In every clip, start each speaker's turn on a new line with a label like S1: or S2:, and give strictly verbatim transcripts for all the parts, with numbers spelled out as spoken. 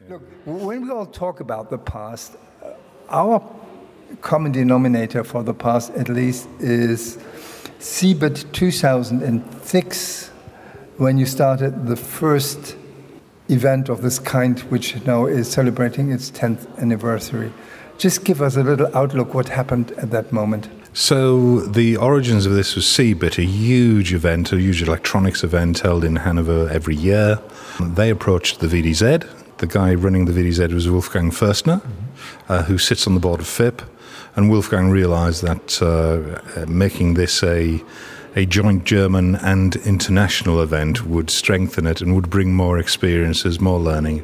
S1: Look, when we all talk about the past, uh, our common denominator for the past, at least, is C B I T two thousand six, when you started the first event of this kind, which now is celebrating its tenth anniversary. Just give us a little outlook what happened at that moment.
S2: So the origins of this was C B I T, a huge event, a huge electronics event held in Hanover every year. They approached the V D Z. The guy running the V D Z was Wolfgang Fürstner, mm-hmm. uh, who sits on the board of F I P. And Wolfgang realized that uh, making this a a joint German and international event would strengthen it and would bring more experiences, more learning.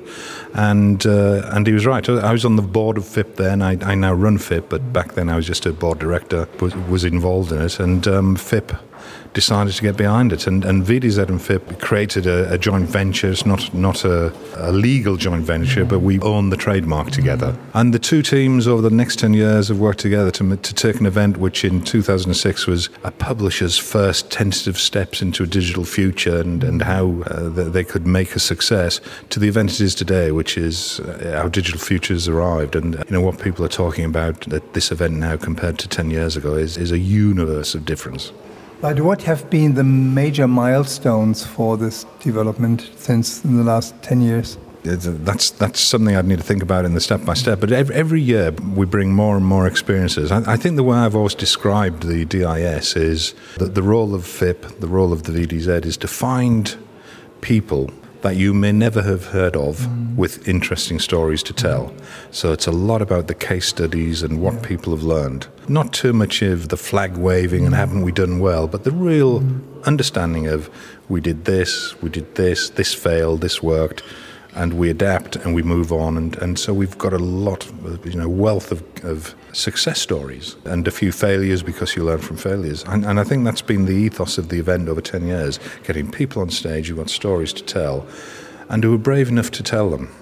S2: And uh, and he was right. I was on the board of F I P then. I, I now run F I P, but back then I was just a board director, was, was involved in it. And um, F I P decided to get behind it. And, and V D Z and F I P created a, a joint venture. It's not, not a, a legal joint venture, but we own the trademark together. And the two teams over the next ten years have worked together to, to take an event which in two thousand six was a publisher's first tentative steps into a digital future and, and how uh, they could make a success to the event it is today, which is uh, how digital future has arrived. And you know what people are talking about at this event now compared to ten years ago is, is a universe of difference.
S1: But what have been the major milestones for this development since in the last ten years?
S2: That's that's something I'd need to think about in the step by step. But every, every year we bring more and more experiences. I, I think the way I've always described the D I S is that the role of F I P, the role of the V D Z, is to find people that you may never have heard of mm. with interesting stories to tell. So it's a lot about the case studies and what yeah. people have learned. Not too much of the flag waving mm. and haven't we done well, but the real mm. understanding of we did this, we did this, this failed, this worked, and we adapt and we move on. And, and so we've got a lot, of, you know, wealth of, of success stories and a few failures because you learn from failures. And, and I think that's been the ethos of the event over ten years, getting people on stage who've got stories to tell and who are brave enough to tell them.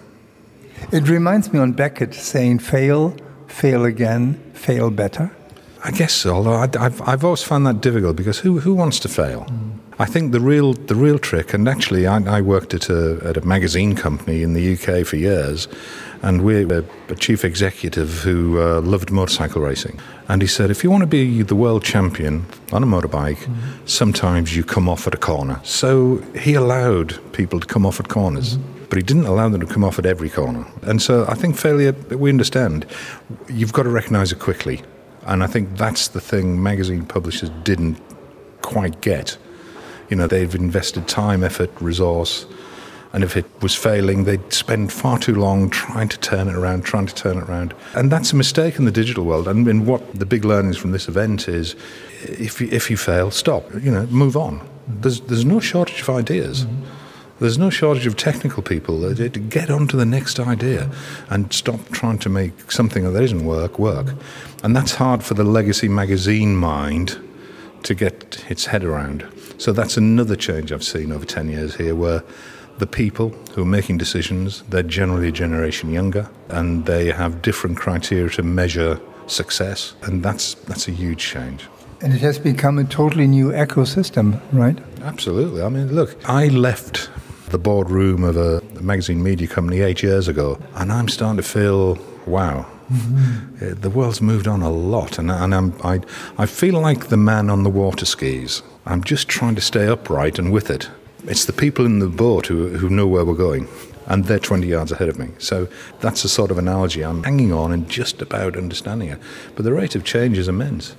S1: It reminds me on Beckett saying fail, fail again, fail better.
S2: I guess so, although I, I've, I've always found that difficult because who, who wants to fail? Mm. I think the real the real trick, and actually I, I worked at a at a magazine company in the U K for years, and we're a, a chief executive who uh, loved motorcycle racing. And he said, if you want to be the world champion on a motorbike, mm-hmm. sometimes you come off at a corner. So he allowed people to come off at corners, mm-hmm. but he didn't allow them to come off at every corner. And so I think failure, we understand, you've got to recognise it quickly. And I think that's the thing magazine publishers didn't quite get. You know, they've invested time, effort, resource, and if it was failing, they'd spend far too long trying to turn it around, trying to turn it around. And that's a mistake in the digital world. And, and what the big learnings from this event is, if you, if you fail, stop, you know, move on. There's, there's no shortage of ideas. Mm-hmm. There's no shortage of technical people. Get on to the next idea and stop trying to make something that isn't work, work. And that's hard for the legacy magazine mind to get its head around. So that's another change I've seen over ten years here, where the people who are making decisions, they're generally a generation younger, and they have different criteria to measure success, and that's that's a huge change.
S1: And it has become a totally new ecosystem, right?
S2: Absolutely. I mean, look, I left the boardroom of a magazine media company eight years ago, and I'm starting to feel, wow, mm-hmm. the world's moved on a lot, and, and I'm, I, I feel like the man on the water skis. I'm just trying to stay upright and with it. It's the people in the boat who, who know where we're going, and they're twenty yards ahead of me. So that's a sort of analogy. I'm hanging on and just about understanding it. But the rate of change is immense.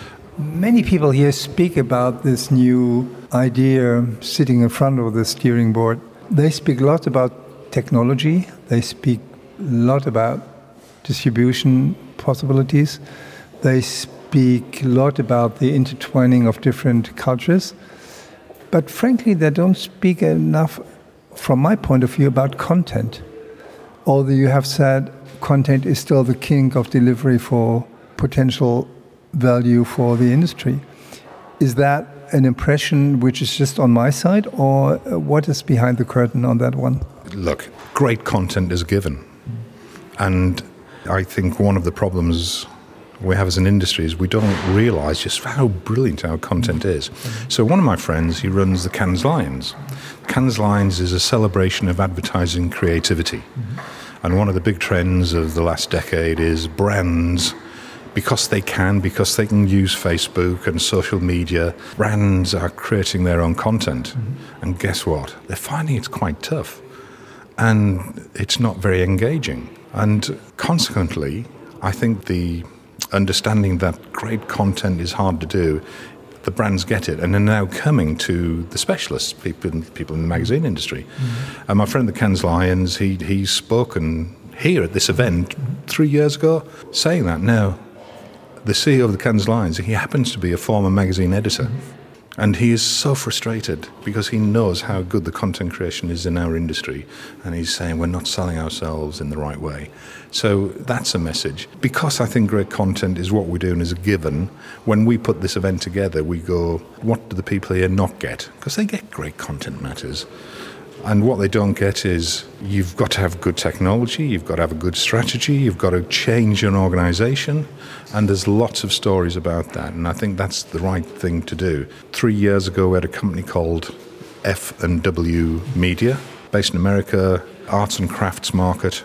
S1: Many people here speak about this new idea sitting in front of the steering board. They speak a lot about technology. They speak a lot about distribution possibilities. They speak a lot about the intertwining of different cultures. But frankly, they don't speak enough, from my point of view, about content. Although you have said content is still the king of delivery for potential value for the industry. Is that an impression which is just on my side, or what is behind the curtain on that one?
S2: Look, great content is given. And I think one of the problems we have as an industry is we don't realise just how brilliant our content is. Mm-hmm. So one of my friends, he runs the Cannes Lions. Cannes Lions is a celebration of advertising creativity. Mm-hmm. And one of the big trends of the last decade is brands, because they can, because they can use Facebook and social media, brands are creating their own content. Mm-hmm. And guess what? They're finding it's quite tough. And it's not very engaging. And consequently, I think the understanding that great content is hard to do, the brands get it and are now coming to the specialists, people, people in the magazine industry. Mm-hmm. And my friend, the Cannes Lions, he, he's spoken here at this event three years ago saying that. Now, the C E O of the Cannes Lions, he happens to be a former magazine editor. Mm-hmm. And he is so frustrated because he knows how good the content creation is in our industry. And he's saying we're not selling ourselves in the right way. So that's a message. Because I think great content is what we're doing as a given, when we put this event together, we go, what do the people here not get? Because they get great content matters. And what they don't get is you've got to have good technology, you've got to have a good strategy, you've got to change an organization, and there's lots of stories about that, and I think that's the right thing to do. Three years ago, we had a company called F and W Media, based in America, arts and crafts market,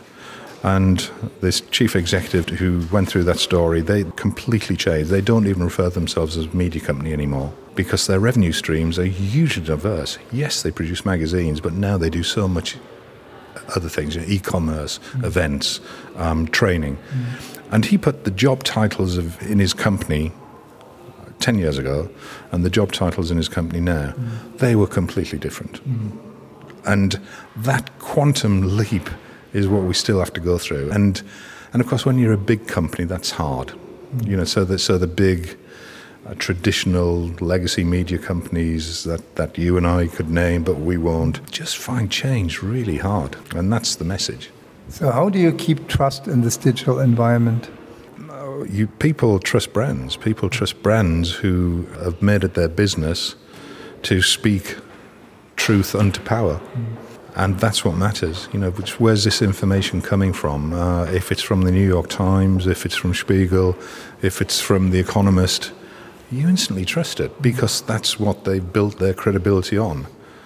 S2: and this chief executive who went through that story, they completely changed. They don't even refer themselves as a media company anymore because their revenue streams are hugely diverse. Yes, they produce magazines, but now they do so much other things, you know, e-commerce, mm. events, um, training. Mm. And he put the job titles of in his company ten years ago and the job titles in his company now, mm. they were completely different. Mm. And that quantum leap is what we still have to go through. And and of course, when you're a big company, that's hard. Mm. You know, so the, so the big uh, traditional legacy media companies that, that you and I could name, but we won't, just find change really hard. And that's the message.
S1: So how do you keep trust in this digital environment?
S2: Uh, you people trust brands. People trust brands who have made it their business to speak truth unto power. Mm. And that's what matters. You know, which, where's this information coming from? Uh, if it's from the New York Times, if it's from Spiegel, if it's from The Economist, you instantly trust it because that's what they've built their credibility on.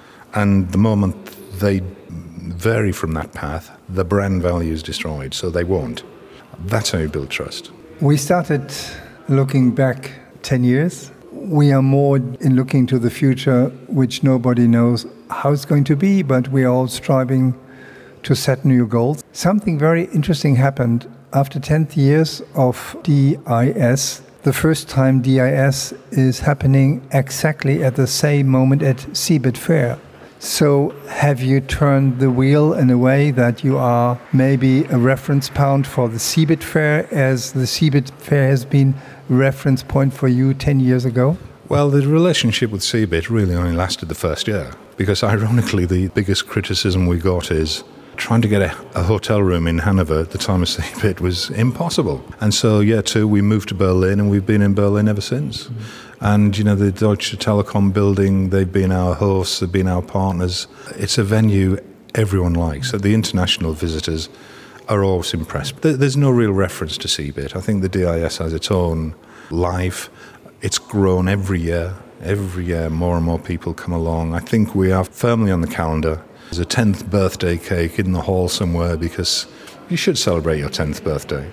S2: And the moment they vary from that path, the brand value is destroyed, so they won't. That's how you build trust.
S1: We started looking back ten years. We are more in looking to the future, which nobody knows how it's going to be, but we are all striving to set new goals. Something very interesting happened after ten years of D I S. The first time D I S is happening exactly at the same moment at CeBIT Fair. So have you turned the wheel in a way that you are maybe a reference point for the CeBIT Fair as the CeBIT Fair has been a reference point for you ten years ago?
S2: Well, the relationship with CeBIT really only lasted the first year because ironically the biggest criticism we got is trying to get a, a hotel room in Hanover at the time of CeBIT was impossible. And so year two we moved to Berlin and we've been in Berlin ever since. Mm-hmm. And, you know, the Deutsche Telekom building, they've been our hosts, they've been our partners. It's a venue everyone likes. So the international visitors are always impressed. There's no real reference to CeBIT. I think the D I S has its own life. It's grown every year. Every year more and more people come along. I think we are firmly on the calendar. There's a tenth birthday cake in the hall somewhere because you should celebrate your tenth birthday.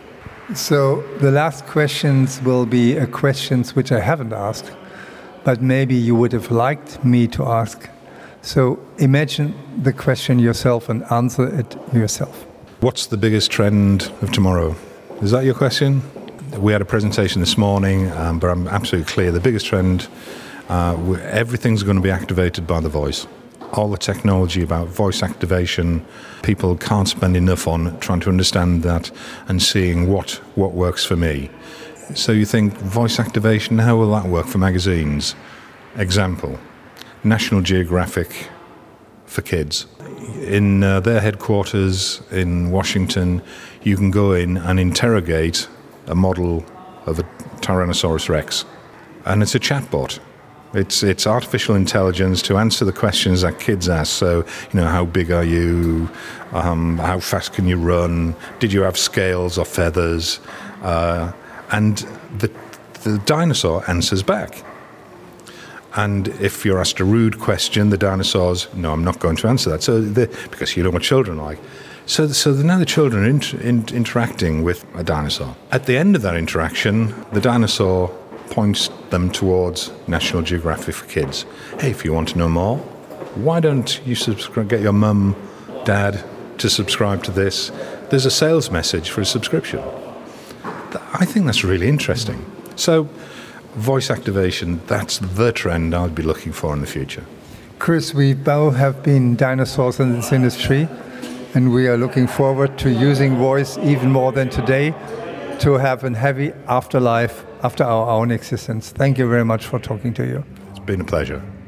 S1: So the last questions will be a questions which I haven't asked, but maybe you would have liked me to ask. So imagine the question yourself and answer it yourself.
S2: What's the biggest trend of tomorrow? Is that your question? We had a presentation this morning, um, but I'm absolutely clear. The biggest trend, uh, everything's going to be activated by the voice. All the technology about voice activation, people can't spend enough on trying to understand that and seeing what, what works for me. So you think, voice activation, how will that work for magazines? Example, National Geographic for kids. In uh, their headquarters in Washington, you can go in and interrogate a model of a Tyrannosaurus Rex. And it's a chatbot. It's it's artificial intelligence to answer the questions that kids ask. So, you know, how big are you? Um, how fast can you run? Did you have scales or feathers? Uh, and the the dinosaur answers back. And if you're asked a rude question, the dinosaur's, no, I'm not going to answer that. So, the, because you know what children are like. So, so now the children are int- in, interacting with a dinosaur. At the end of that interaction, the dinosaur points them towards National Geographic for Kids. Hey, if you want to know more, why don't you subscribe, get your mum, dad to subscribe to this? There's a sales message for a subscription. I think that's really interesting. So, voice activation, that's the trend I'd be looking for in the future.
S1: Chris, we both have been dinosaurs in this industry, and we are looking forward to using voice even more than today to have a heavy afterlife after our own existence. Thank you very much for talking to you.
S2: It's been a pleasure.